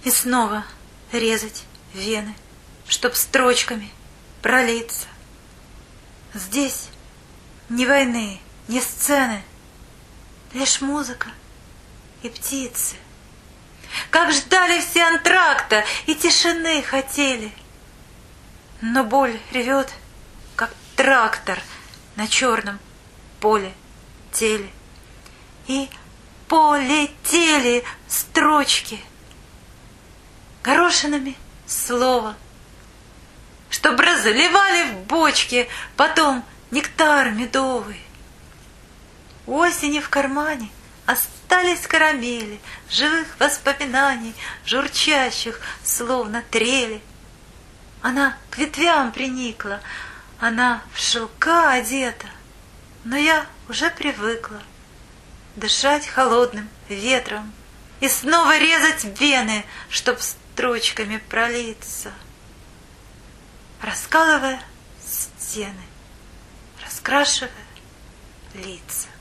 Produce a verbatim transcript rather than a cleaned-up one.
И снова резать вены, чтоб строчками пролиться. Здесь ни войны, ни сцены, лишь музыка и птицы. Как ждали все антракта и тишины хотели. Но боль ревет, как трактор на черном поле теле. И полетели строчки горошинами слова, чтоб разливали в бочке потом нектар медовый. У осени в кармане остались карамели живых воспоминаний, журчащих, словно трели. Она к ветвям приникла, она в шелка одета, но я уже привыкла дышать холодным ветром и снова резать вены, чтоб строчками пролиться, раскалывая стены, раскрашивая лица.